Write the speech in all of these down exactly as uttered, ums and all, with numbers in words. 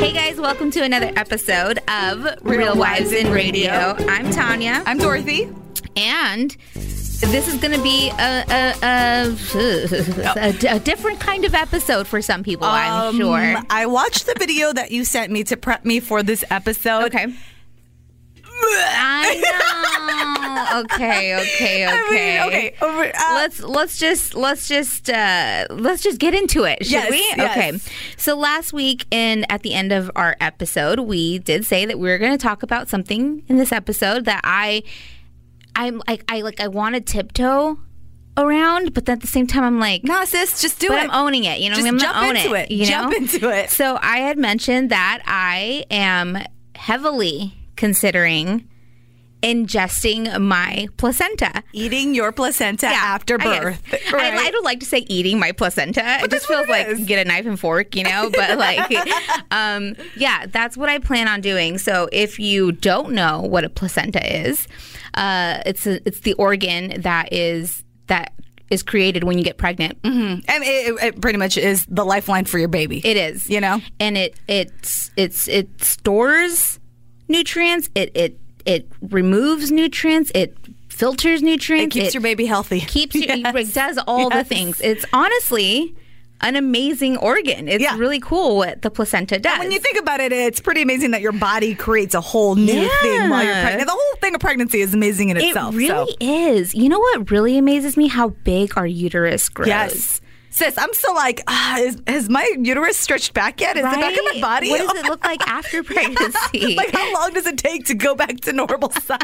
Hey guys, welcome to another episode of Real, Real Wives in Radio. Radio. I'm Tanya. I'm Dorothy. And this is going to be a, a, a, a, a different kind of episode for some people, um, I'm sure. I watched the video that you sent me to prep me for this episode. Okay. I know. Okay, okay, okay. I mean, okay. Over, uh, let's let's just let's just uh, let's just get into it, should yes, we? Yes. Okay. So last week, and at the end of our episode, we did say that we were going to talk about something in this episode that I, I'm like I like I want to tiptoe around, but then at the same time I'm like, no, sis, just do but it. I'm owning it. You know, just I'm jump gonna own into it. it. You jump know? into it. So I had mentioned that I am heavily considering ingesting my placenta. Eating your placenta yeah, after birth. I, right? I, I don't like to say eating my placenta. But it just feels it like is. Get a knife and fork, you know? But like, um, yeah, that's what I plan on doing. So if you don't know what a placenta is, uh, it's a, it's the organ that is that is created when you get pregnant. Mm-hmm. And it, it pretty much is the lifeline for your baby. It is. You know? And it it's it's it stores nutrients. It it It removes nutrients. It filters nutrients. It keeps it your baby healthy. Keeps you, yes. It does all yes. the things. It's honestly an amazing organ. It's yeah. really cool what the placenta does. And when you think about it, it's pretty amazing that your body creates a whole new yeah. thing while you're pregnant. The whole thing of pregnancy is amazing in itself. It really so. is. You know what really amazes me? How big our uterus grows. Yes. Sis, I'm still like, ah, is, has my uterus stretched back yet? Is right? it back in my body? What does it look like after pregnancy? Like, how long does it take to go back to normal size?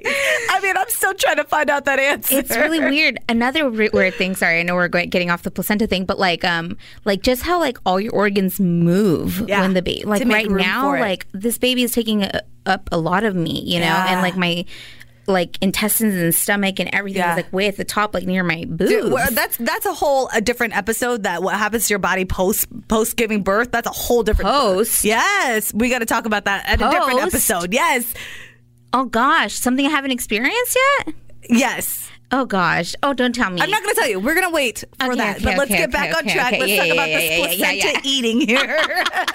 I mean, I'm still trying to find out that answer. It's really weird. Another re- weird thing. Sorry, I know we're going, getting off the placenta thing, but like, um, like just how like all your organs move yeah, when the baby, like right now, like this baby is taking a, up a lot of me, you know, yeah. and like my. Like intestines and stomach and everything yeah. is like way at the top, like near my boobs. Dude, well, that's that's a whole a different episode. That what happens to your body post post giving birth. That's a whole different post. Yes, we got to talk about that at post? a different episode. Yes. Oh gosh, something I haven't experienced yet. Yes. Oh gosh. Oh, don't tell me. I'm not going to tell you. We're going to wait for okay, that. Okay, but let's okay, get back okay, on okay, track. okay. Let's yeah, talk yeah, about yeah, this yeah, placenta yeah, yeah. eating here.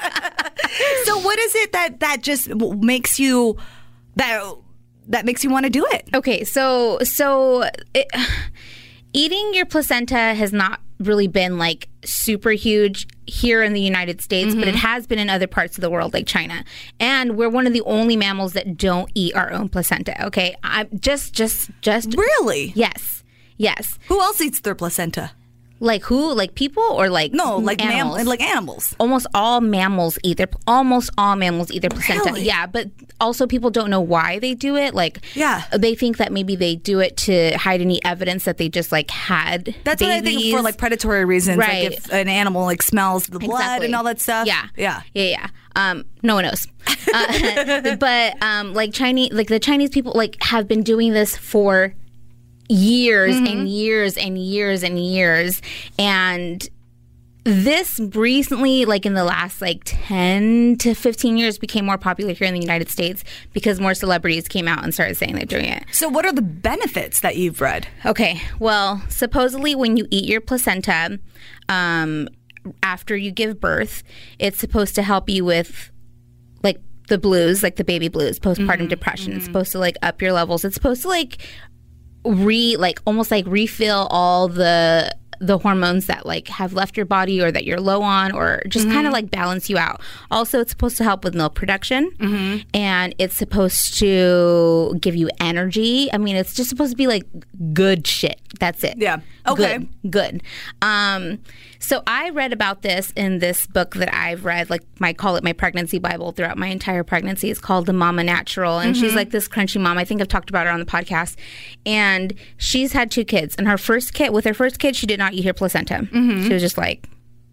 So what is it that that just makes you that that makes you want to do it? Okay, so so it, eating your placenta has not really been like super huge here in the United States, mm-hmm. but it has been in other parts of the world like China. And we're one of the only mammals that don't eat our own placenta. Okay, I'm just just just Really? Yes. Yes. Who else eats their placenta? Like who? Like people or like no, like animals? Mam- like animals. Almost all mammals eat their almost all mammals eat their placenta. Really? Yeah, but also people don't know why they do it. Like, yeah, they think that maybe they do it to hide any evidence that they just like had. That's babies. what I think for like predatory reasons. Right. Like if an animal like smells the blood exactly. and all that stuff. Yeah, yeah, yeah, yeah. Um, no one knows. uh, but um, like Chinese, like the Chinese people, like have been doing this for years mm-hmm. and years and years and years, and this recently, like in the last like ten to fifteen years, became more popular here in the United States because more celebrities came out and started saying they're doing it. So what are the benefits that you've read? Okay, well, supposedly when you eat your placenta um, after you give birth, it's supposed to help you with like the blues, like the baby blues, postpartum mm-hmm. depression. Mm-hmm. It's supposed to like up your levels. It's supposed to like re like almost like refill all the the hormones that like have left your body or that you're low on, or just mm-hmm. kind of like balance you out. Also, it's supposed to help with milk production, mm-hmm. and it's supposed to give you energy. I mean, it's just supposed to be like good shit. That's it. Yeah. Okay. Good. Good. Um, so I read about this in this book that I've read, like I call it my pregnancy Bible throughout my entire pregnancy. It's called The Mama Natural, and mm-hmm. she's like this crunchy mom. I think I've talked about her on the podcast, and she's had two kids. And her first kid, with her first kid, she did not eat her placenta. Mm-hmm. She was just like,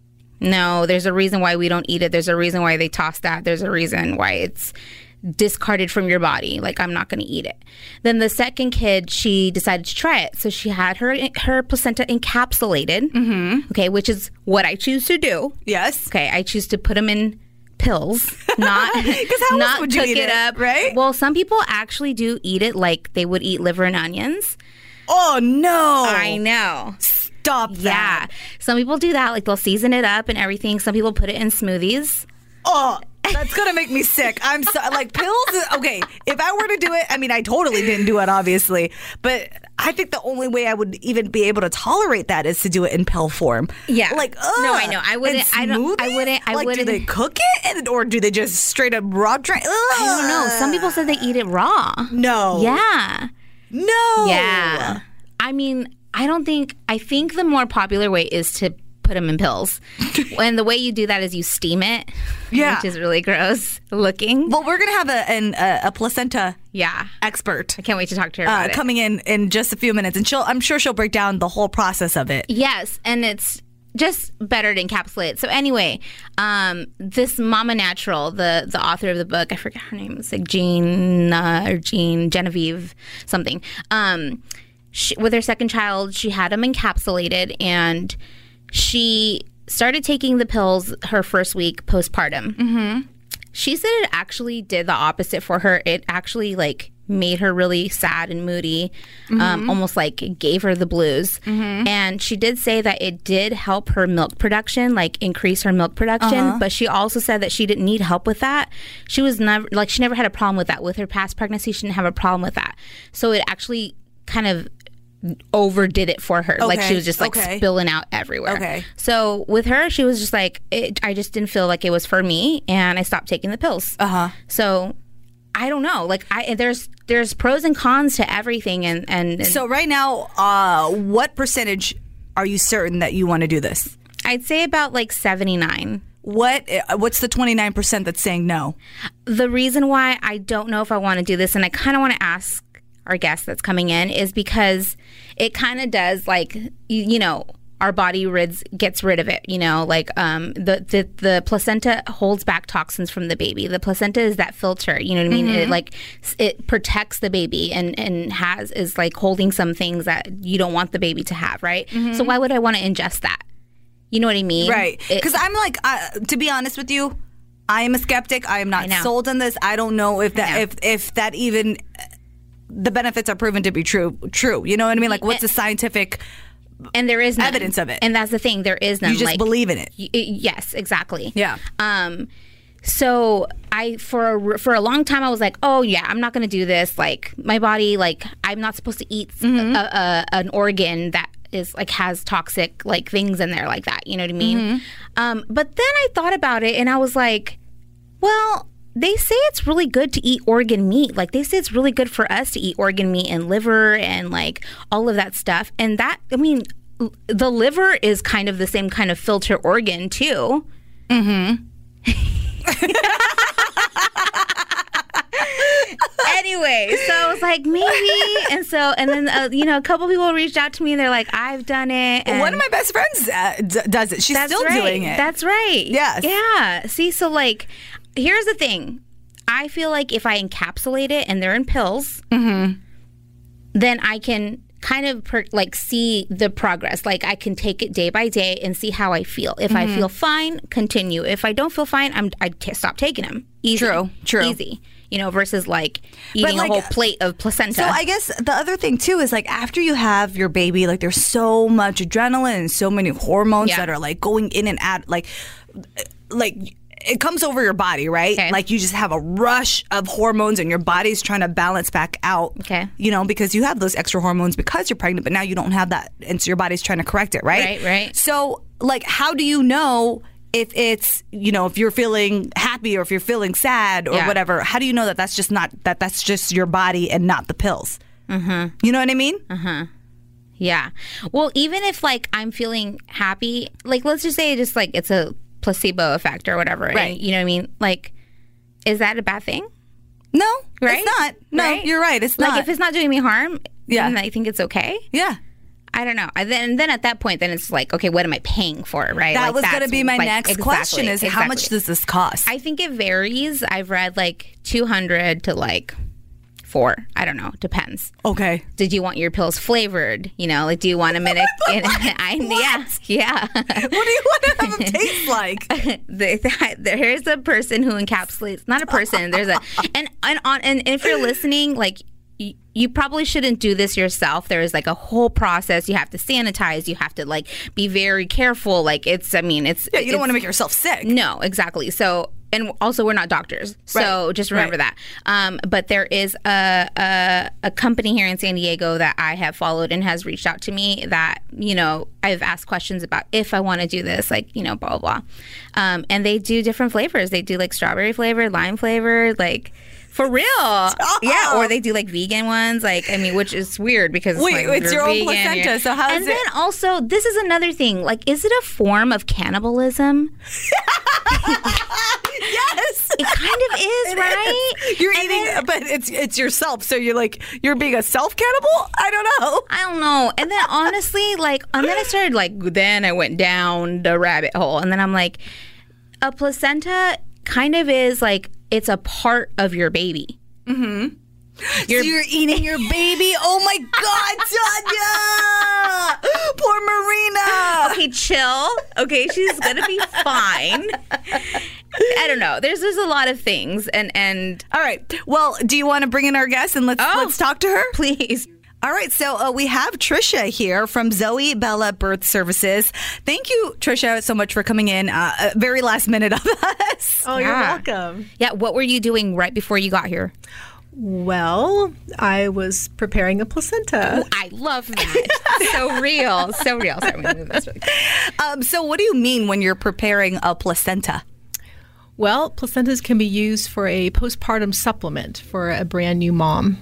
no, there's a reason why we don't eat it. There's a reason why they toss that. There's a reason why it's discarded from your body. Like, I'm not going to eat it. Then the second kid, she decided to try it. So she had her her placenta encapsulated, mm-hmm. okay, which is what I choose to do. Yes. Okay, I choose to put them in pills, not because how not else would you cook eat it it up, right? Well, some people actually do eat it like they would eat liver and onions. Oh no! I know. Stop that. Yeah, some people do that. Like they'll season it up and everything. Some people put it in smoothies. Oh. That's gonna make me sick. I'm so like pills. Okay, if I were to do it, I mean, I totally didn't do it, obviously, but I think the only way I would even be able to tolerate that is to do it in pill form. Yeah, like ugh. No, I know. I wouldn't. I don't. I wouldn't. I like, wouldn't. Do they cook it, and, or do they just straight up raw drink? Ugh. I don't know. Some people said they eat it raw. No. Yeah. No. Yeah. I mean, I don't think. I think the more popular way is to put them in pills. And the way you do that is you steam it, yeah, which is really gross looking. Well, we're gonna have a an, a, a placenta yeah expert. I can't wait to talk to her about uh, it. Coming in in just a few minutes, and she'll I'm sure she'll break down the whole process of it. Yes, and it's just better to encapsulate it. So anyway, um, this Mama Natural, the the author of the book, I forget her name. It's like Jean uh, or Jean Genevieve something. Um, she, with her second child, she had him encapsulated, and she started taking the pills her first week postpartum. Mm-hmm. She said it actually did the opposite for her. It actually like made her really sad and moody, mm-hmm. um, almost like it gave her the blues. Mm-hmm. And she did say that it did help her milk production, like increase her milk production. Uh-huh. But she also said that she didn't need help with that. She was never like she never had a problem with that. With her past pregnancy, she didn't have a problem with that. So it actually kind of overdid it for her. Okay. Like she was just like okay. spilling out everywhere. Okay. So with her, she was just like, it, I just didn't feel like it was for me, and I stopped taking the pills. Uh huh. So I don't know. Like I there's there's pros and cons to everything, and and, and so right now, uh, what percentage are you certain that you want to do this? I'd say about like seventy-nine. What what's the twenty-nine percent that's saying no? The reason why I don't know if I want to do this, and I kind of want to ask our guest that's coming in, is because it kind of does like you, you know our body rids gets rid of it, you know like um the, the the placenta holds back toxins from the baby. The placenta is that filter, you know what I mean? Mm-hmm. It like it protects the baby and and has is like holding some things that you don't want the baby to have, right? Mm-hmm. So why would I want to ingest that? You know what I mean? Right. Because I'm like, uh, to be honest with you, I am a skeptic. I am not sold on this. I don't know if that if if that even the benefits are proven to be true. True. You know what I mean? Like, what's the scientific and there is none. Evidence of it? And that's the thing. There is none. You just like, believe in it. Y- yes, exactly. Yeah. Um. So I for a, for a long time I was like, oh yeah, I'm not going to do this. Like my body, like I'm not supposed to eat mm-hmm. a, a, an organ that is like has toxic like things in there like that. You know what I mean? Mm-hmm. Um. But then I thought about it and I was like, well, they say it's really good to eat organ meat. Like they say it's really good for us to eat organ meat and liver and like all of that stuff. And that, I mean, l- the liver is kind of the same kind of filter organ too. Mm-hmm. Anyway, so I was like, maybe. And so, and then, uh, you know, a couple people reached out to me. They're like, I've done it. And one of my best friends uh, d- does it. She's still right. doing it. That's right. Yes. Yeah. See, so like, here's the thing. I feel like if I encapsulate it and they're in pills, mm-hmm. then I can kind of per- like see the progress. Like I can take it day by day and see how I feel. If mm-hmm. I feel fine, continue. If I don't feel fine, I'm I t- stop taking them. Easy. True. True. Easy. You know, versus like eating like, a whole plate of placenta. So I guess the other thing too is like after you have your baby, like there's so much adrenaline and so many hormones yeah. that are like going in and out, like like. It comes over your body, right? Okay. Like you just have a rush of hormones and your body's trying to balance back out. Okay. You know, because you have those extra hormones because you're pregnant, but now you don't have that. And so your body's trying to correct it, right? Right, right. So, like, how do you know if it's, you know, if you're feeling happy or if you're feeling sad or yeah. whatever? How do you know that that's just not, that that's just your body and not the pills? Mm-hmm. You know what I mean? Uh-huh. Yeah. Well, even if, like, I'm feeling happy, like, let's just say just, like, it's a placebo effect or whatever. Right. And, you know what I mean? Like, is that a bad thing? No, right? It's not. No, right? You're right. It's like, not. if it's not doing me harm, yeah. then I think it's okay. Yeah. I don't know. And then, then at that point, then it's like, okay, what am I paying for, right? That like, was going to be my like, next exactly, question is exactly. how much does this cost? I think it varies. I've read like two hundred to like four. I don't know. Depends. Okay. Did you want your pills flavored? You know, like, do you want a minute? In, I, yeah. Yeah. What do you want to have them taste like? the, the, there's a person who encapsulates, not a person. There's a, and, and on, and if you're listening, like, you, you probably shouldn't do this yourself. There is like a whole process. You have to sanitize. You have to like be very careful. Like it's, I mean, it's. Yeah, you don't it's, want to make yourself sick. No, exactly. So and also we're not doctors, so right. just remember right. that. Um, but there is a, a a company here in San Diego that I have followed and has reached out to me that, you know, I've asked questions about if I want to do this, like, you know, blah, blah, blah. Um, and they do different flavors. They do like strawberry flavored, lime flavored, like, for real. Oh. Yeah, or they do like vegan ones, like, I mean, which is weird because Wait, like, it's your own placenta, so how is and it? And then also, this is another thing, like, is it a form of cannibalism? Yes. It kind of is, it right? Is. You're and eating, then, but it's it's yourself, so you're like, you're being a self-cannibal? I don't know. I don't know. And then honestly, like, and then I started, like, then I went down the rabbit hole, and then I'm like, a placenta kind of is like, it's a part of your baby. Mm-hmm. You're, so you're eating your baby? Oh my God, Tanya! Poor Marina. Okay, chill. Okay, she's gonna be fine. I don't know. There's there's a lot of things, and and all right. Well, do you want to bring in our guest and let's oh, let's talk to her, please? All right, so uh, we have Trisha here from Zoe Bella Birth Services. Thank you, Trisha, so much for coming in. Uh, very last minute of us. Oh, yeah. You're welcome. Yeah, what were you doing right before you got here? Well, I was preparing a placenta. Oh, I love that. So real, so real. Sorry, that's really cool. Um, so what do you mean when you're preparing a placenta? Well, placentas can be used for a postpartum supplement for a brand new mom.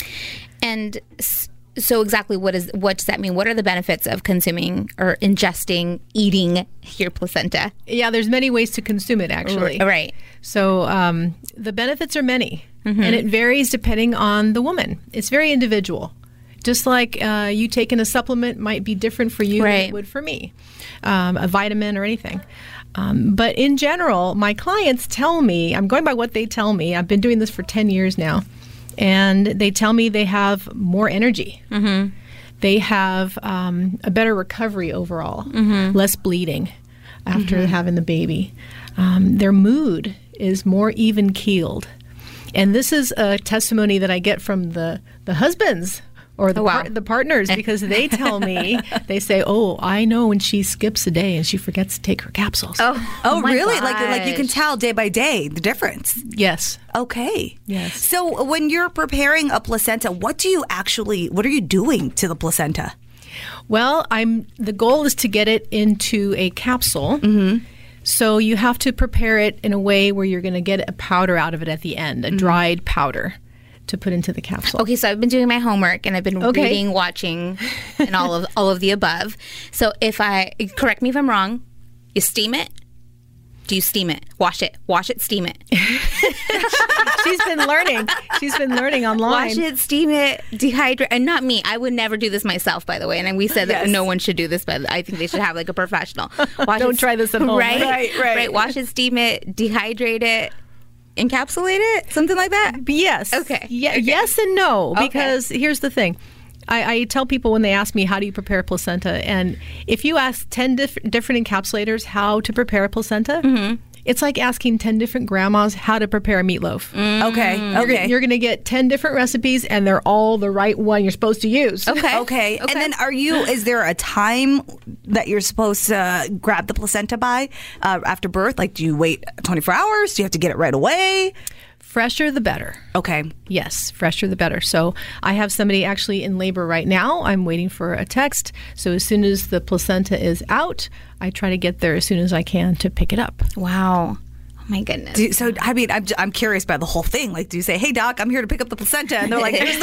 And so exactly what is what does that mean? What are the benefits of consuming or ingesting, eating your placenta? Yeah, there's many ways to consume it, actually. Right. So um, the benefits are many, mm-hmm. and it varies depending on the woman. It's very individual. Just like uh, you taking a supplement might be different for you right. than it would for me, um, a vitamin or anything. Um, but in general, my clients tell me, I'm going by what they tell me. I've been doing this for ten years now. And they tell me they have more energy. Mm-hmm. They have um, a better recovery overall, mm-hmm. less bleeding after mm-hmm. having the baby. Um, their mood is more even-keeled. And this is a testimony that I get from the, the husbands or the, oh, wow. par- the partners, because they tell me, they say, oh, I know when she skips a day and she forgets to take her capsules. Oh, oh, oh really? Gosh. Like like you can tell day by day the difference? Yes. Okay. Yes. So when you're preparing a placenta, what do you actually, what are you doing to the placenta? Well, I'm. the goal is to get it into a capsule. Mm-hmm. So you have to prepare it in a way where you're going to get a powder out of it at the end, a mm-hmm. dried powder to put into the capsule. Okay, so I've been doing my homework and I've been okay. reading, watching, and all of all of the above. So if I, correct me if I'm wrong, you steam it? Do you steam it? Wash it. Wash it, steam it. She's been learning. She's been learning online. Wash it, steam it, dehydrate. And not me. I would never do this myself, by the way. And we said that yes. no one should do this, but I think they should have like a professional. Wash Don't it, try this at home. Right? Right, right. Right. Wash it, steam it, dehydrate it. Encapsulate it? Something like that? Yes. Okay. Yeah, okay. Yes and no, because okay. here's the thing. I, I tell people when they ask me, how do you prepare a placenta? And if you ask ten diff- different encapsulators how to prepare a placenta, mm-hmm. it's like asking ten different grandmas how to prepare a meatloaf. Mm. Okay. You're, okay. You're going to get ten different recipes, and they're all the right one you're supposed to use. Okay. Okay. And then are you, is there a time that you're supposed to grab the placenta by uh, after birth? Like, do you wait twenty-four hours? Do you have to get it right away? Fresher the better. Okay. Yes, fresher the better. So I have somebody actually in labor right now. I'm waiting for a text. So as soon as the placenta is out, I try to get there as soon as I can to pick it up. Wow. Oh my goodness. Do, so, I mean, I'm, I'm curious about the whole thing. Like, do you say, hey, doc, I'm here to pick up the placenta? And they're like, here's the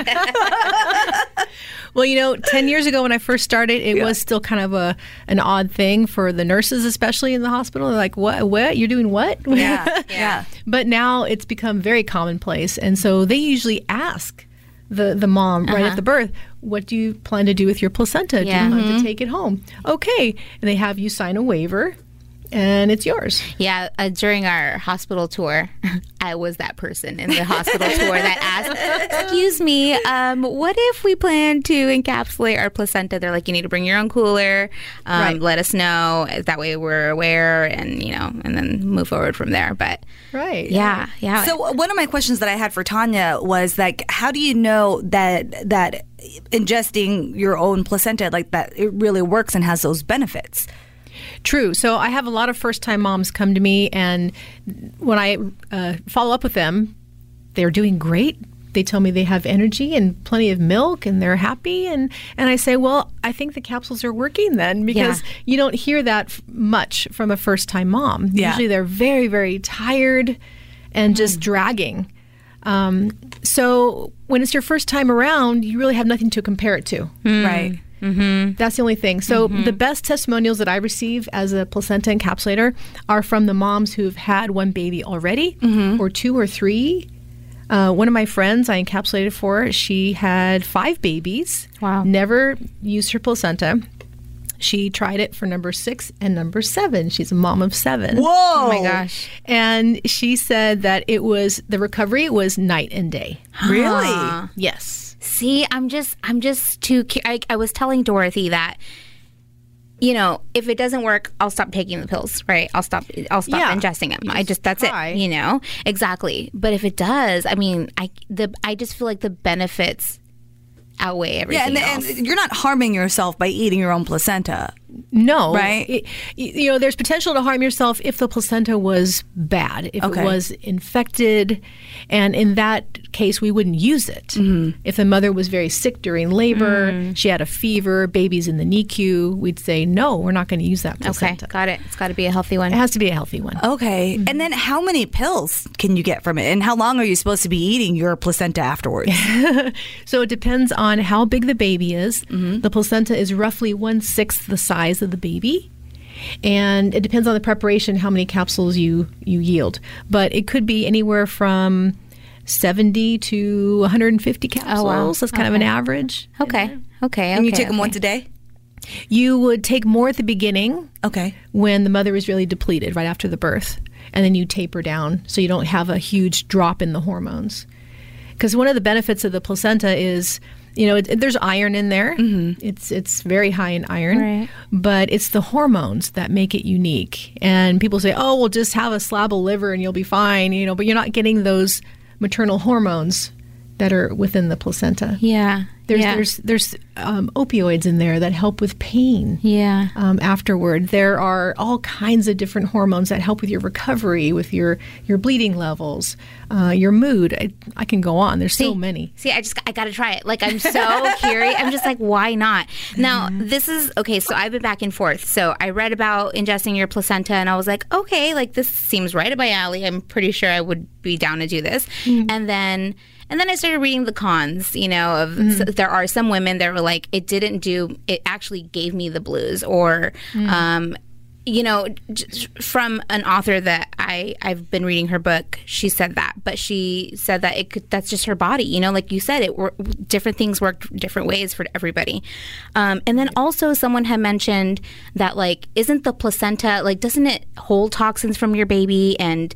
bag. Well, you know, ten years ago when I first started, it yeah. was still kind of a an odd thing for the nurses, especially in the hospital. They're like, what? What? You're doing what? Yeah, yeah. But now it's become very commonplace. And so they usually ask the, the mom right uh-huh. at the birth, what do you plan to do with your placenta? Yeah. Do you Mm-hmm. want to take it home? Okay. And they have you sign a waiver. And it's yours. Yeah, uh, during our hospital tour, I was that person in the hospital tour that asked, excuse me, um, what if we plan to encapsulate our placenta? They're like, you need to bring your own cooler. Um, right. Let us know. That way we're aware and, you know, and then move forward from there. But right. Yeah, yeah. So one of my questions that I had for Tanya was like, how do you know that that ingesting your own placenta, like that, it really works and has those benefits? True. So I have a lot of first-time moms come to me, and when I uh, follow up with them, they're doing great. They tell me they have energy and plenty of milk and they're happy. And, and I say, well, I think the capsules are working then, because yeah. you don't hear that f- much from a first-time mom. Yeah. Usually they're very, very tired and just mm. dragging. Um, so when it's your first time around, you really have nothing to compare it to. Mm. Right. Mm-hmm. That's the only thing. So mm-hmm. the best testimonials that I receive as a placenta encapsulator are from the moms who've had one baby already, mm-hmm. or two or three. Uh, one of my friends I encapsulated for, she had five babies. Wow. Never used her placenta. She tried it for number six and number seven. She's a mom of seven. Whoa! Oh my gosh. And she said that it was, the recovery was night and day. Really? Huh. Yes. See, I'm just, I'm just too, I, I was telling Dorothy that, you know, if it doesn't work, I'll stop taking the pills, right? I'll stop, I'll stop yeah. ingesting them. I just, that's try. it, you know? Exactly. But if it does, I mean, I, the, I just feel like the benefits outweigh everything yeah, and, else. and you're not harming yourself by eating your own placenta. No. Right? It, you know, there's potential to harm yourself if the placenta was bad, if okay. it was infected. And in that case, we wouldn't use it. Mm-hmm. If the mother was very sick during labor, mm. she had a fever, baby's in the N I C U, we'd say, no, we're not going to use that placenta. Okay, got it. It's got to be a healthy one. It has to be a healthy one. Okay. Mm-hmm. And then how many pills can you get from it? And how long are you supposed to be eating your placenta afterwards? So it depends on how big the baby is. Mm-hmm. The placenta is roughly one-sixth the size of the baby, and it depends on the preparation how many capsules you you yield, but it could be anywhere from seventy to one hundred fifty capsules. Oh, wow. That's kind okay. of an average. Okay. Okay. And you okay, take okay. them once a day? You would take more at the beginning. Okay. When the mother is really depleted right after the birth, and then you taper down so you don't have a huge drop in the hormones. Because one of the benefits of the placenta is, you know, it, there's iron in there. Mm-hmm. It's it's very high in iron, right. but it's the hormones that make it unique. And people say, oh, well, just have a slab of liver and you'll be fine, you know, but you're not getting those maternal hormones that are within the placenta. Yeah. There's yeah. there's there's um, opioids in there that help with pain. Yeah. Um, afterward, there are all kinds of different hormones that help with your recovery, with your your bleeding levels, uh, your mood. I, I can go on. There's see, so many. See, I just I got to try it. Like I'm so curious. I'm just like, why not? Now this is okay. So I've been back and forth. So I read about ingesting your placenta, and I was like, okay, like this seems right up my alley. I'm pretty sure I would be down to do this. Mm-hmm. And then. And then I started reading the cons, you know, of mm-hmm. so there are some women that were like, it didn't do, it actually gave me the blues. Or, mm. um, you know, j- from an author that I, I've been reading her book, she said that. But she said that it could, that's just her body. You know, like you said, it wor- different things worked different ways for everybody. Um, and then also someone had mentioned that, like, isn't the placenta, like, doesn't it hold toxins from your baby and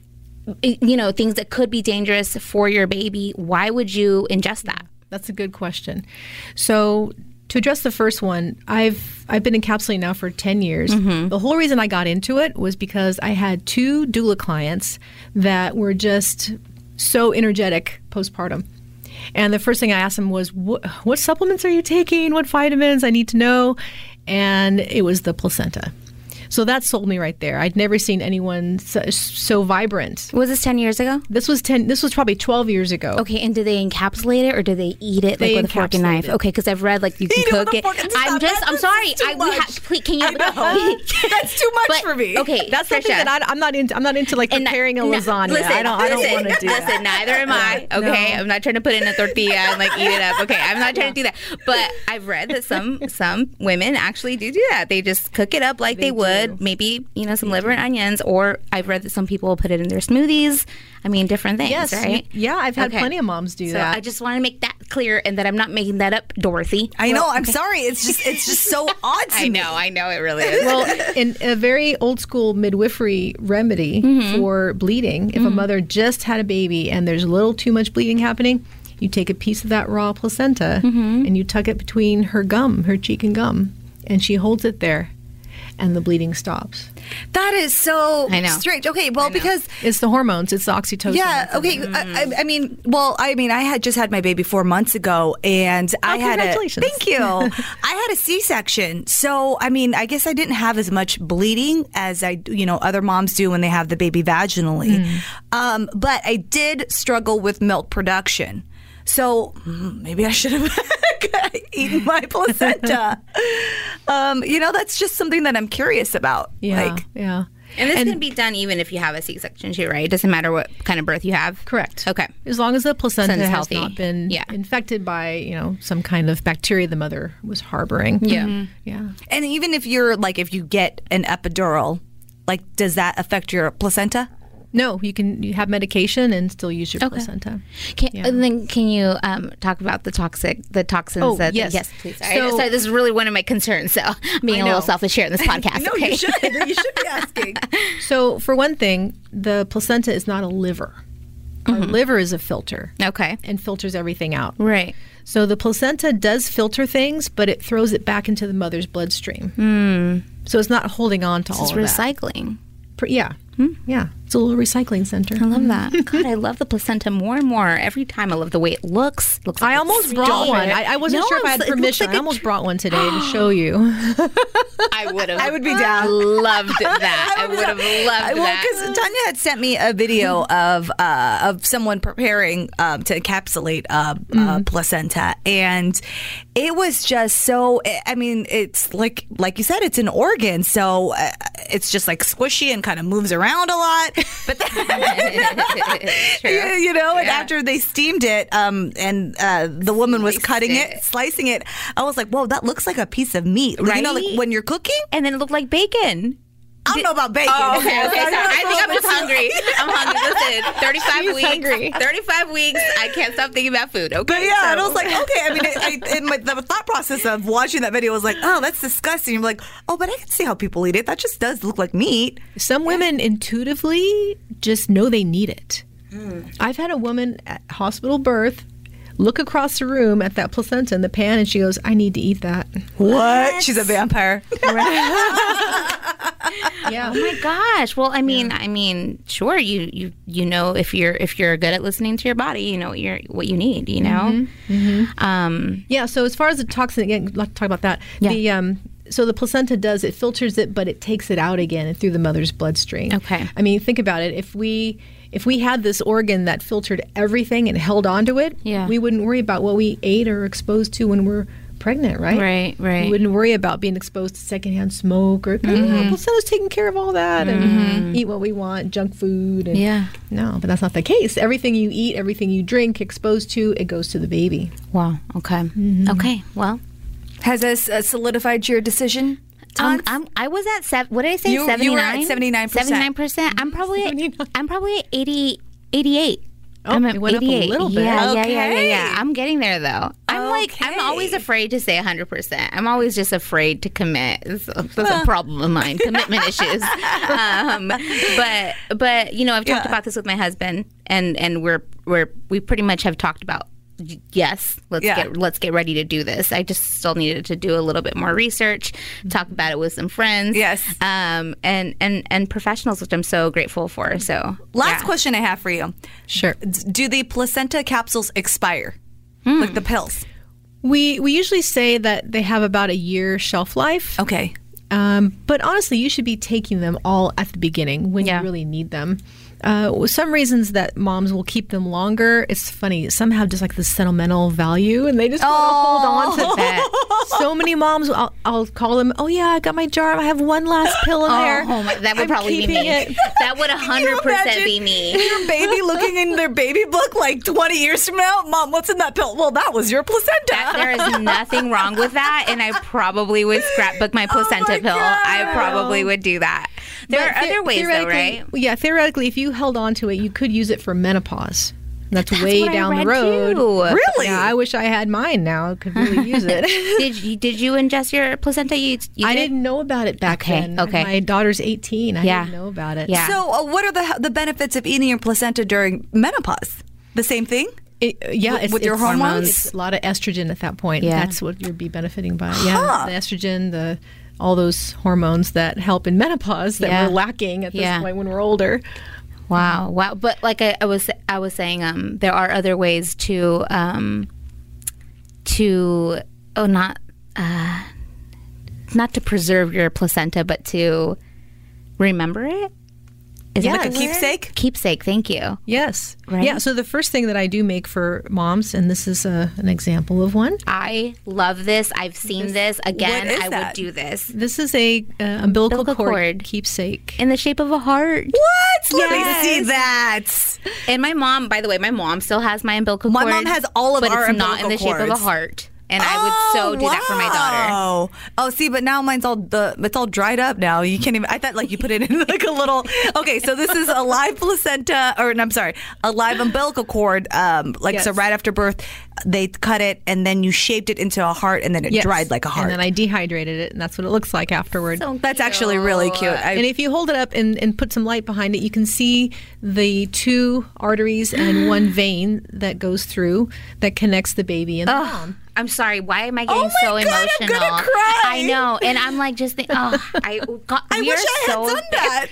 you know, things that could be dangerous for your baby? Why would you ingest that? That's a good question. So to address the first one, I've I've been encapsulating now for ten years. Mm-hmm. The whole reason I got into it was because I had two doula clients that were just so energetic postpartum. And the first thing I asked them was, what, what supplements are you taking? What vitamins? I need to know. And it was the placenta. So that sold me right there. I'd never seen anyone so, so vibrant. Was this ten years ago? This was ten. This was probably twelve years ago. Okay, and did they encapsulate it or did they eat it they like with a fork and knife? It. Okay, because I've read like you can eat cook it. it. I'm just. I'm sorry. I we ha- please, can you? I know. That's too much but, for me. Okay, that's something that I, I'm not into. I'm not into like preparing and, a lasagna. No, listen, I don't. I don't want to do listen, that. Listen, neither am I. Okay, no. I'm not trying to put in a tortilla and like eat it up. Okay, I'm not trying to do that. But I've read that some some women actually do do that. They just cook it up like they, they would. Maybe you know some liver and onions. Or I've read that some people put it in their smoothies. I mean, different things, yes, right? Yeah, I've had okay. plenty of moms do so that. I just want to make that clear and that I'm not making that up, Dorothy. I well, know. I'm okay. sorry. It's just it's just so odd to I me. know. I know. It really is. Well, in a very old school midwifery remedy mm-hmm. for bleeding, if mm-hmm. a mother just had a baby and there's a little too much bleeding happening, you take a piece of that raw placenta mm-hmm. and you tuck it between her gum, her cheek and gum, and she holds it there. and the bleeding stops. That is so I know. strange. Okay, well, because it's the hormones, it's the oxytocin. Yeah. Okay. Mm. I, I mean, well, I mean, I had just had my baby four months ago, and oh, I had a thank you. I had a C-section, so I mean, I guess I didn't have as much bleeding as I, you know, other moms do when they have the baby vaginally. Mm. Um, but I did struggle with milk production. So maybe I should have eaten my placenta. um, you know, that's just something that I'm curious about. Yeah, like, yeah. And this and, can be done even if you have a C-section too, right? It doesn't matter what kind of birth you have. Correct. Okay. As long as the placenta has healthy. not been yeah. infected by, you know, some kind of bacteria the mother was harboring. Yeah. Mm-hmm. Yeah. And even if you're like, if you get an epidural, like, does that affect your placenta? No, you can you have medication and still use your okay. placenta. Can, yeah. And then can you um, talk about the toxic, the toxins? Oh, that, yes. Yes, please. Sorry. So, sorry, this is really one of my concerns. So I'm being a little selfish here in this podcast. no, okay? you should. You should be asking. So for one thing, the placenta is not a liver. Our mm-hmm. liver is a filter. Okay. And filters everything out. Right. So the placenta does filter things, but it throws it back into the mother's bloodstream. Mm. So it's not holding on to this all is of recycling. that. Yeah. Hmm? Yeah. It's a little recycling center. I love that. God, I love the placenta more and more every time. I love the way it looks. looks like I almost brought one. I, I wasn't no, sure if I had permission. Like I almost brought one today to show you. I would have. I would be down. Loved that. I would have loved well, that. Well, because Tanya had sent me a video of uh, of someone preparing um, to encapsulate uh, mm-hmm. uh, placenta, and it was just so. I mean, it's like like you said, it's an organ, so uh, it's just like squishy and kind of moves around a lot. But then, you, you know, and yeah. after they steamed it, um, and uh, the woman was Sliced cutting it. it, slicing it, I was like, "Whoa, that looks like a piece of meat." Right? You know, like when you're cooking, and then it looked like bacon. I don't know about bacon. Oh, okay, okay. Sorry. I think I'm just hungry. I'm hungry. Listen, thirty-five She's weeks. Hungry. thirty-five weeks. I can't stop thinking about food. Okay. But yeah, so. and I was like, okay. I mean, it, I, in my, the thought process of watching that video was like, oh, that's disgusting. I'm like, oh, but I can see how people eat it. That just does look like meat. Some women intuitively just know they need it. Mm. I've had a woman at hospital birth look across the room at that placenta in the pan, and she goes, I need to eat that. What? She's a vampire. Yeah. Oh my gosh. Well, I mean, yeah. I mean, sure. You, you you know if you're if you're good at listening to your body, you know what you're what you need. You know. Mm-hmm. Mm-hmm. Um, yeah. So as far as the toxin, again, let's talk about that. Yeah. The um, so the placenta does it filters it, but it takes it out again through the mother's bloodstream. Okay. I mean, think about it. If we if we had this organ that filtered everything and held onto it, yeah. we wouldn't worry about what we ate or exposed to when we're pregnant, right? Right, right. We wouldn't worry about being exposed to secondhand smoke or mm-hmm. oh, placenta's taking care of all that and mm-hmm. eat what we want, junk food. And, yeah. No, but that's not the case. Everything you eat, everything you drink, exposed to, it goes to the baby. Wow. Okay. Mm-hmm. Okay. Well, has this uh, solidified your decision? Um, I'm, I was at seven. What did I say? You, seventy-nine. You were at seventy-nine percent. Seventy-nine percent. I'm probably. seventy-nine. I'm probably at eighty, eighty-eight. Oh, I'm it went up a little bit. Yeah, okay. yeah, yeah, yeah, yeah. I'm getting there though. I'm okay. like, I'm always afraid to say one hundred percent. I'm always just afraid to commit. That's a, that's a problem of mine. Commitment issues. Um, but but you know, I've talked yeah. about this with my husband, and and we're we're we pretty much have talked about. Yes, let's yeah. get let's get ready to do this. I just still needed to do a little bit more research, talk about it with some friends, yes, um, and and and professionals, which I'm so grateful for. So, last yeah. question I have for you. Sure. Do the placenta capsules expire, hmm. like the pills? We we usually say that they have about a year shelf life. Okay. Um, but honestly, you should be taking them all at the beginning when yeah. you really need them. Uh, some reasons that moms will keep them longer, it's funny, some have just like the sentimental value and they just want oh. to hold on to that. So many moms, I'll, I'll call them, oh yeah, I got my jar, I have one last pill in oh, there. Oh my, that would I'm probably be me. It. That would one hundred percent be me. Your baby looking in their baby book like twenty years from now, Mom, what's in that pill? Well, that was your placenta. That, there is nothing wrong with that, and I probably would scrapbook my placenta oh my pill. God. I probably would do that. There but are the- other ways though, right? Yeah, theoretically, if you held on to it, you could use it for menopause. That's, That's way what down I read the road. Too. Really? Yeah, I wish I had mine now. Could really use it. did you Did you ingest your placenta? You, you I did? didn't know about it back okay, then. Okay. My daughter's eighteen. I yeah. didn't know about it. Yeah. So, uh, what are the the benefits of eating your placenta during menopause? The same thing? It, yeah, with, it's, with your it's hormones. It's a lot of estrogen at that point. Yeah. That's what you'd be benefiting by. Huh. Yeah, the estrogen, the all those hormones that help in menopause that Yeah. we're lacking at this Yeah. point when we're older. Wow, wow! But like I, I was, I was saying, um, there are other ways to, um, to, oh, not, uh, not to preserve your placenta, but to remember it. Is Yeah, that Like the a word? keepsake? Keepsake. Thank you. Yes. Right? Yeah. So the first thing that I do make for moms, and this is a, an example of one. I love this. I've seen this. Again, what is I that? would do this This is a uh, umbilical, Umbilical cord, cord. keepsake. in the shape of a heart. What? Let me Yes. see that. And my mom, by the way, my mom still has my umbilical My cord. mom has all of but our it's not in the umbilical shape of a cords. heart. And I would so do that for my daughter. Oh, oh, see, but now mine's all the it's all dried up now. You can't even. I thought like you put it in like a little. Okay, so this is a live placenta, or I'm sorry, a live umbilical cord. Um, like so, Yes. right after birth, they cut it and then you shaped it into a heart, and then it Yes. dried like a heart. And then I dehydrated it, and that's what it looks like afterward. So That's actually really cute. I, And if you hold it up and, and put some light behind it, you can see the two arteries and one vein that goes through that connects the baby and the mom. I'm sorry. Why am I getting Oh my so God, I'm emotional? gonna cry. I know, and I'm like, just think, oh, I, God, I we wish are I had so. done that.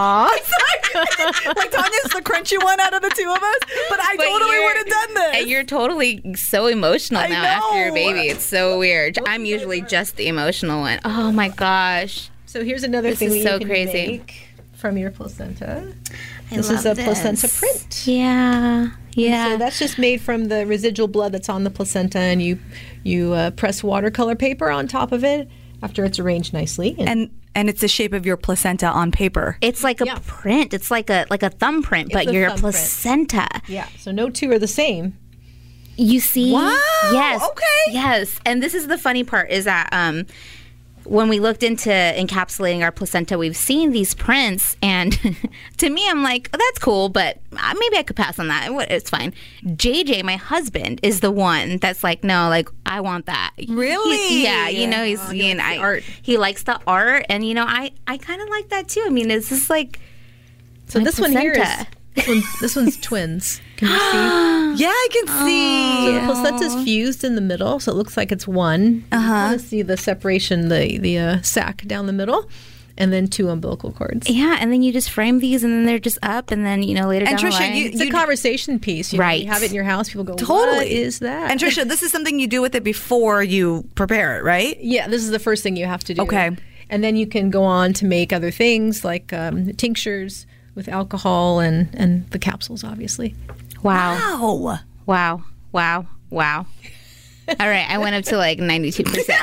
Aww. Like Tanya's the crunchy one out of the two of us, but I But totally you're- would have done this. And you're totally so emotional I now after your know. baby. It's so weird. I'm usually just the emotional one. Oh my gosh. So here's another This thing is that so you can crazy. make from your placenta. I This is a love placenta this. print. Yeah. Yeah. So that's just made from the residual blood that's on the placenta, and you you uh, press watercolor paper on top of it after it's arranged nicely. And, and and it's the shape of your placenta on paper. it's like a Yeah. print. It's like a like a thumbprint, but a you're a thumbprint. placenta. yeah, so no two are the same. You see? Wow, Yes. okay. Yes. And this is the funny part is that um, when we looked into encapsulating our placenta, we've seen these prints, and to me, I'm like, oh, that's cool, but uh, maybe I could pass on that. It- It's fine. J J, my husband, is the one that's like, no, like I want that. Really? He- yeah. You know, he's he and I, art. He likes the art, and you know, I I kind of like that too. I mean, it's just like. So My this one here is placenta. this one's, this one's twins. Can you see? Yeah, I can see. So the placenta's fused in the middle, so it looks like it's one. Uh-huh. You see the separation, the the uh, sac down the middle, and then two umbilical cords. Yeah, and then you just frame these, and then they're just up, and then you know later And down the Trisha, line. you- It's a conversation piece. You know, Right. you have it in your house. People go, Totally. what is that? And Trisha, this is something you do with it before you prepare it, right? yeah, this is the first thing you have to do. Okay. And then you can go on to make other things like um, tinctures with alcohol and, and the capsules, obviously. wow. Wow. Wow. Wow. Wow. All right, I went up to like ninety-two percent.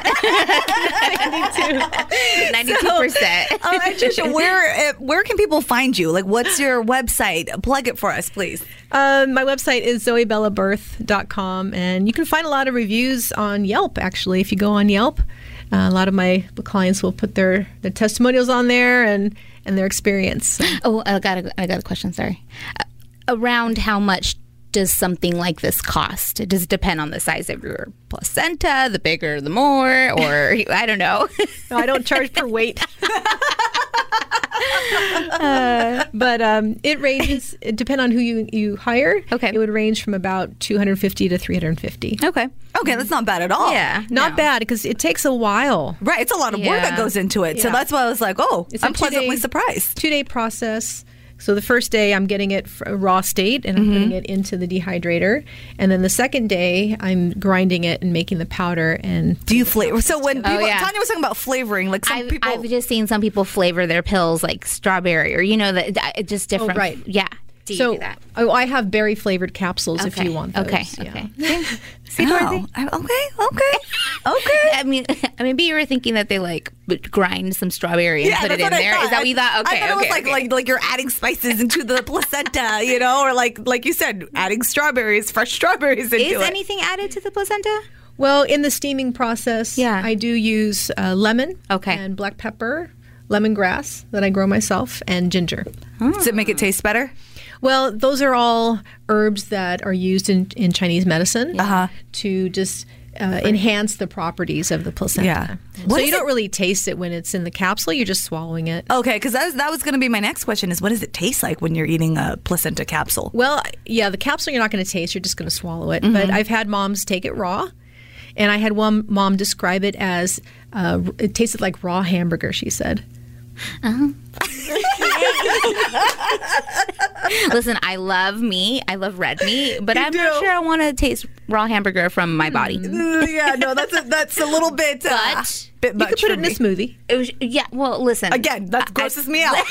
ninety-two percent. All right, Trisha, where uh, where can people find you? Like, what's your website? Plug it for us, please. Um, my website is zoe bella birth dot com, and you can find a lot of reviews on Yelp, actually. If you go on Yelp, uh, a lot of my clients will put their, their testimonials on there and, and their experience. So, Oh, I got a, I got a question. Sorry. Uh, around how much does something like this cost? Does it depend on the size of your placenta? The bigger, the more, or I don't know. no, I don't charge per weight. uh, but um, it ranges, it depends on who you, you hire. Okay. It would range from about two hundred fifty to three hundred fifty. Okay. Okay, that's not bad at all. Yeah. Not no. bad because it takes a while. Right, it's a lot of work Yeah. that goes into it. So Yeah. that's why I was like, oh, It's a I'm pleasantly two-day- surprised. Two day process. So the first day I'm getting it for a raw state and I'm putting it into the dehydrator, and then the second day I'm grinding it and making the powder. And Do you flavor? So when people, yeah. Tanya was talking about flavoring, like some I've, people. I've just seen some people flavor their pills like strawberry, or you know that that- it's just different. right. Yeah. Do you so do that? oh, I have berry flavored capsules if Okay. you want those. Okay. yeah. Okay. See, oh, Dorothy? I- okay, okay, okay. I mean, maybe you were thinking that they like would grind some strawberry and put it that's in what I there. Is thought. that what you thought? Okay. I thought it okay, was like, okay. like like you're adding spices into the placenta, you know, or like like you said, adding strawberries, fresh strawberries into Is it. anything added to the placenta? Well, in the steaming process, Yeah. I do use uh, lemon Okay. and black pepper, lemongrass that I grow myself, and ginger. Does it make it taste better? Well, those are all herbs that are used in, in Chinese medicine Uh-huh. to just uh, enhance the properties of the placenta. Yeah. So What you is don't it- really taste it when it's in the capsule. You're just swallowing it. Okay, because that was, that was going to be my next question: is what does it taste like when you're eating a placenta capsule? Well, yeah, the capsule you're not going to taste. You're just going to swallow it. Mm-hmm. But I've had moms take it raw, And I had one mom describe it as, uh, it tasted like raw hamburger, she said. Uh-huh. Listen, I love meat. I love red meat, but you I'm do. not sure I want to taste raw hamburger from my body. Yeah, no, that's a, that's a little bit. Uh, but bit you could put it in me. a smoothie. It was, yeah, well, listen. Again, that grosses I, me out.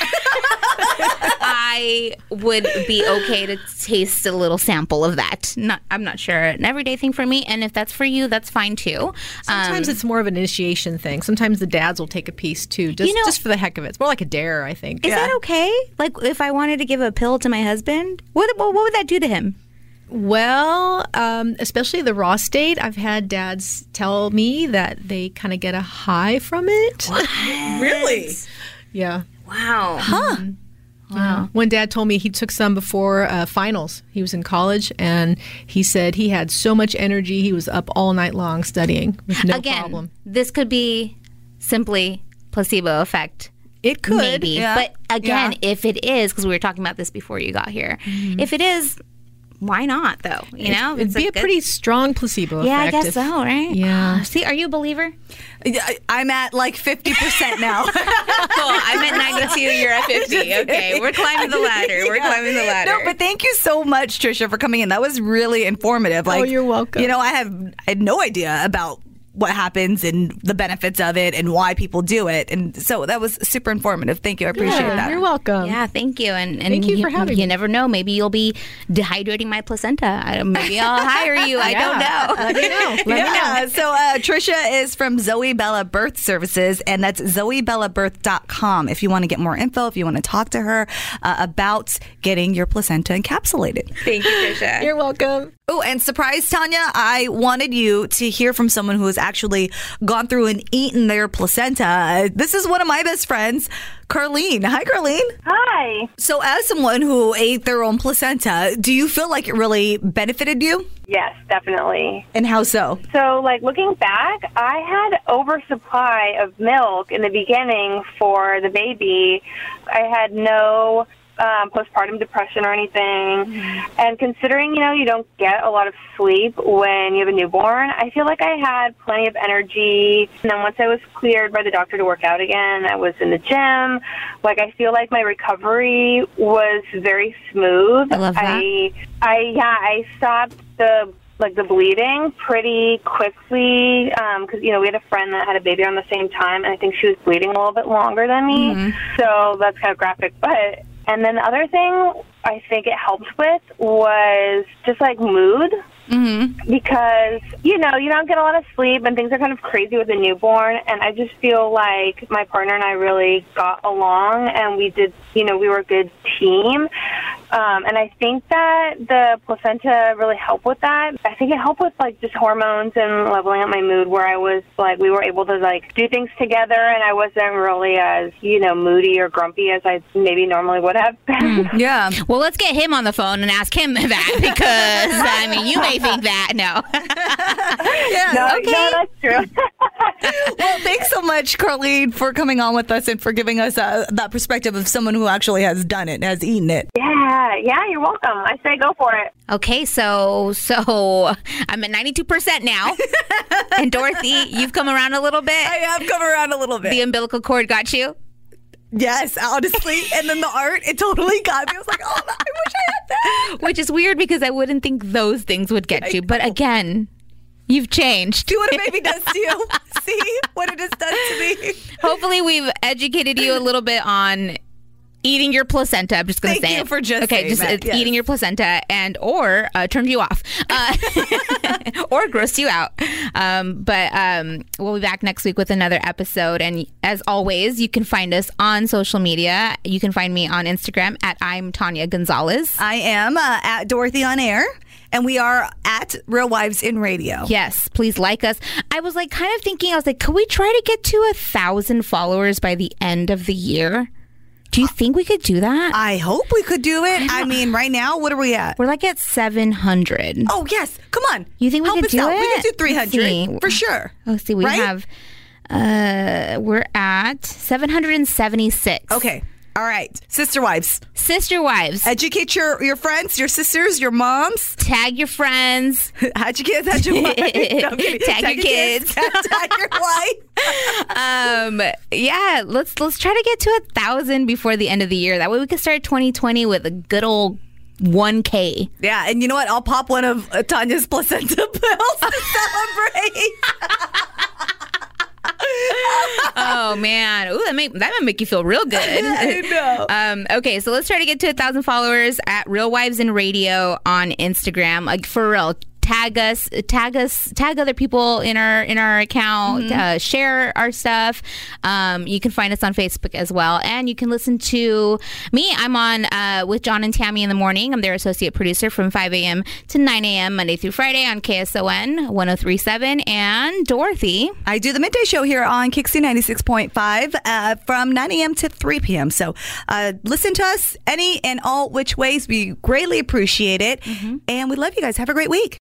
I would be okay to taste a little sample of that. Not, I'm not sure an everyday thing for me, and if that's for you, that's fine too. Sometimes um, it's more of an initiation thing. Sometimes the dads will take a piece too, just you know, just for the heck of it. It's more like a dare, I think. Is yeah. that okay? Like if I wanted to give a pill to my husband, what what, what would that do to him? Well, um, especially the raw state, I've had dads tell me that they kind of get a high from it. What? Really? Yeah. Wow. Huh. Mm-hmm. Wow. One dad told me he took some before uh, finals. He was in college, and he said he had so much energy, he was up all night long studying with no Again, problem. This could be simply placebo effect. It could. Maybe. Yeah. But again, yeah. if it is, because we were talking about this before you got here, mm-hmm. if it is, why not, though? You know, it'd be a, a pretty strong placebo yeah, effect. Yeah, I guess if, so, right? Yeah. See, are you a believer? I'm at like fifty percent now. Cool. I'm at ninety-two. You're at fifty. Okay, we're climbing the ladder. We're yeah. climbing the ladder. No, but thank you so much, Trisha, for coming in. That was really informative. Like, oh, you're welcome. You know, I have I had no idea about what happens and the benefits of it and why people do it. And so that was super informative. Thank you. I appreciate yeah, that. You're welcome. Yeah, thank you. And, and thank you, you for having you me. You never know. Maybe you'll be dehydrating my placenta. I, maybe I'll hire you. I yeah. don't know. Let me know. Let yeah. me know. So uh, Trisha is from Zoe Bella Birth Services, and that's zoe bella birth dot com if you want to get more info, if you want to talk to her uh, about getting your placenta encapsulated. Thank you, Trisha. You're welcome. Oh, and surprise, Tanya, I wanted you to hear from someone who has actually gone through and eaten their placenta. This is one of my best friends, Carlene. Hi, Carlene. Hi. So as someone who ate their own placenta, do you feel like it really benefited you? Yes, definitely. And how so? So, like, looking back, I had oversupply of milk in the beginning for the baby. I had no Um, postpartum depression or anything. Mm-hmm. And considering, you know, you don't get a lot of sleep when you have a newborn, I feel like I had plenty of energy. And then once I was cleared by the doctor to work out again, I was in the gym. Like, I feel like my recovery was very smooth. I love that. I, I yeah, I stopped the like the bleeding pretty quickly because, um, you know, we had a friend that had a baby around the same time, and I think she was bleeding a little bit longer than me. Mm-hmm. So that's kind of graphic. But and then the other thing I think it helped with was just, like, mood. Mm-hmm. Because, you know, you don't get a lot of sleep and things are kind of crazy with a newborn. And I just feel like my partner and I really got along and we did, you know, we were a good team. Um, and I think that the placenta really helped with that. I think it helped with, like, just hormones and leveling up my mood where I was, like, we were able to, like, do things together and I wasn't really as, you know, moody or grumpy as I maybe normally would have been. Mm, yeah. Well, let's get him on the phone and ask him that because, I mean, you may think that. No. yeah, no, okay. no, that's true. Well, thanks so much, Carlene, for coming on with us and for giving us uh, that perspective of someone who actually has done it, has eaten it. Yeah, yeah, you're welcome. I say go for it. Okay, so so I'm at ninety-two percent now. And Dorothy, you've come around a little bit. I have come around a little bit. The umbilical cord got you? Yes, honestly. And then the art, it totally got me. I was like, oh, I wish I had that. Which is weird because I wouldn't think those things would get you. But again, you've changed. See what a baby does to you. See what it has done to me. Hopefully we've educated you a little bit on eating your placenta. I'm just going to say Thank you it. for just okay, saying just that, yes. eating your placenta and or uh, turned you off uh, or grossed you out. Um, but um, we'll be back next week with another episode. And as always, you can find us on social media. You can find me on Instagram at I'm Tanya Gonzalez. I am uh, at Dorothy on Air. And we are at Real Wives in Radio. Yes, please like us. I was like kind of thinking, I was like, could we try to get to a thousand followers by the end of the year? Do you think we could do that? I hope we could do it. I, I mean, right now, what are we at? We're like at seven hundred. Oh, yes. Come on. You think we Help could us do out. it? We could do three hundred for sure. Oh, see, we right? have, uh, we're at seven hundred seventy-six. Okay. All right. Sister wives. Sister wives. Educate your, your friends, your sisters, your moms. Tag your friends. Hide your kids, hide your wife. No, Tag, Tag your, your kids. kids. Tag your wife. um, yeah, let's let's try to get to a thousand before the end of the year. That way we can start twenty twenty with a good old one K. Yeah, and you know what? I'll pop one of uh, Tanya's placenta pills to celebrate. Oh man, ooh, that make that might make you feel real good. I know. Um, okay, so let's try to get to a thousand followers at Real Wives in Radio on Instagram. Like for real. Tag us, tag us, tag other people in our in our account. Mm-hmm. Uh, share our stuff. Um, you can find us on Facebook as well, and you can listen to me. I'm on uh, with John and Tammy in the morning. I'm their associate producer from five a.m. to nine a.m. Monday through Friday on K S O N one oh three point seven. And Dorothy, I do the midday show here on Kixie ninety-six point five uh, from nine a.m. to three p.m. So uh, listen to us any and all which ways. We greatly appreciate it, mm-hmm. and we love you guys. Have a great week.